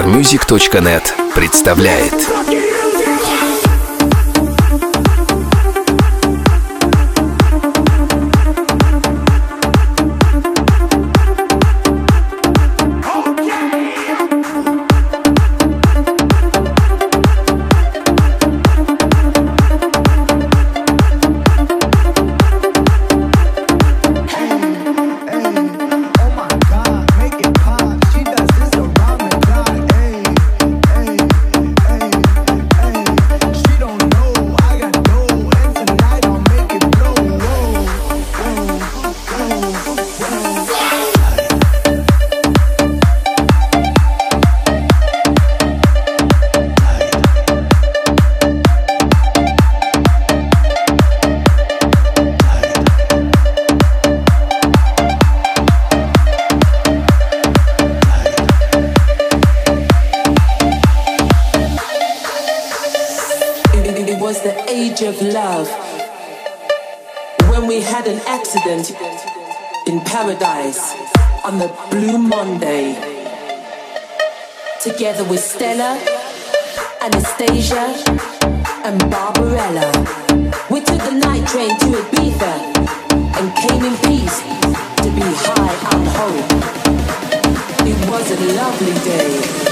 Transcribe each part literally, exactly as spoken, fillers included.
фармьюзик точка нет представляет. Was the age of love, when we had an accident in paradise on the Blue Monday, together with Stella, Anastasia and Barbarella. We took the night train to Ibiza and came in peace to be high on hope. It was a lovely day.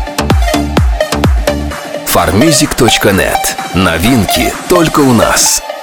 фармьюзик точка нет. Новинки только у нас.